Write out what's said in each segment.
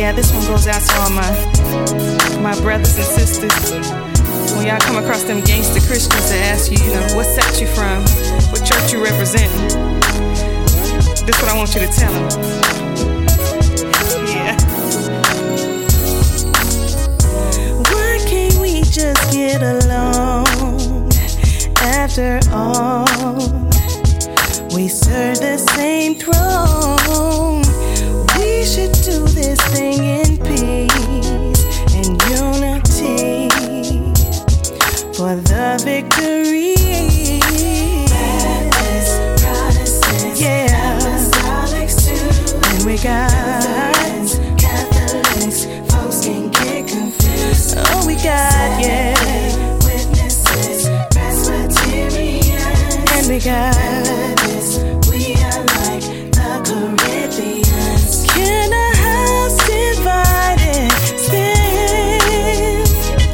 Yeah, this one goes out to all my brothers and sisters. When y'all come across them gangster Christians that ask you, what sect you from, what church you represent, this is what I want you to tell them. Yeah. Why can't we just get along? After all, we serve the same throne. We should do this thing in peace and unity for the victory. Baptists, Protestants, yeah, Apostolics too. And we got Catholics, folks can get confused. Oh, we got, yeah, witnesses, Presbyterians, and we got Methodists. We are like the Corinthians. Can a house divided stand?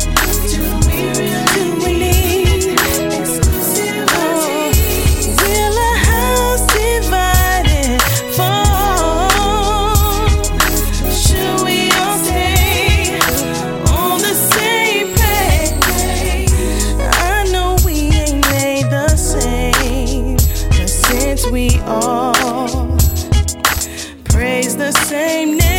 Do we need exclusivity? Will a house divided fall? Should we all stay on the same page? I know we ain't made the same, but since we all praise the same name,